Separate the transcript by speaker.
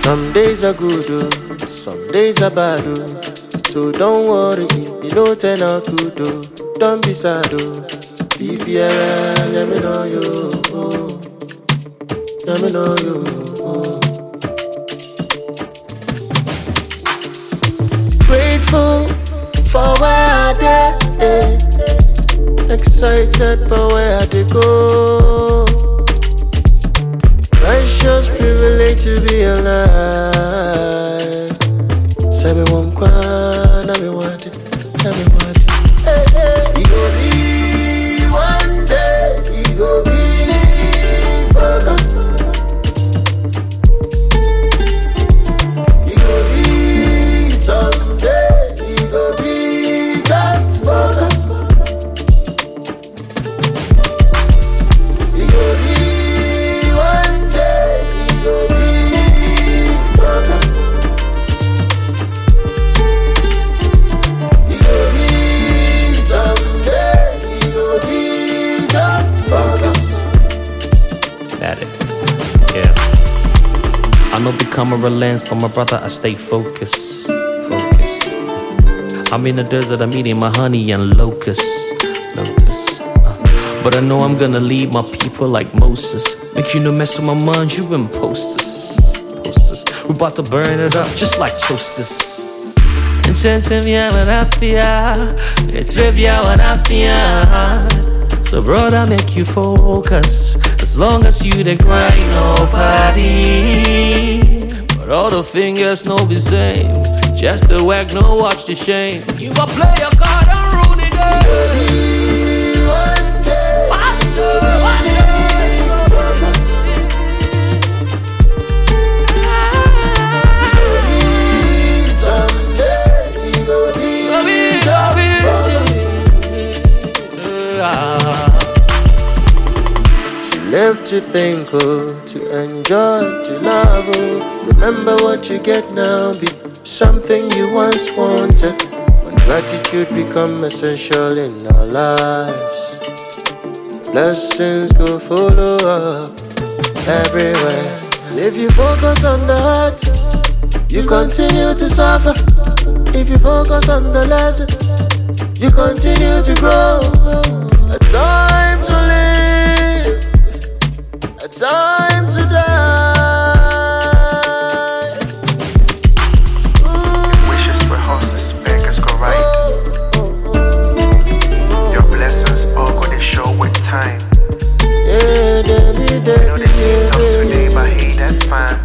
Speaker 1: Some days are good, oh, some days are bad, oh. So don't worry if you don't turn out good, oh. Don't be sad, oh. BPR, let me know you, oh. Let me know you, oh. Grateful for where I did, excited for where I did go. Precious privilege to be alive. Say me one quan, I me want it, tell me what it. Hey, hey. It go be one day, it go be focus. It go be someday, it go be just focus. It go be
Speaker 2: I know become a relance, but my brother, I stay focused. I'm in the desert, I'm eating my honey and locusts. But I know I'm gonna lead my people like Moses. Make you no mess with my mind, you imposters. We about to burn it up just like toasters. Intentivia when I fear, trivia when I fear. So brother, make you focus. As long as you the grind, nobody. But all the fingers no be same. Just the whack, no watch the shame. You a play your card and rule the game. One day.
Speaker 1: Live to think, oh, to enjoy, to love, oh. Remember what you get now, be something you once wanted. When gratitude become essential in our lives, blessings go follow up everywhere. If you focus on the heart, you continue to suffer. If you focus on the lesson, you continue to grow. A time to live, a time to die.
Speaker 3: Wishes for horses, beggars go right. Your blessings all gonna show with time.
Speaker 1: Yeah,
Speaker 3: I know they seem tough today, but hey, that's fine.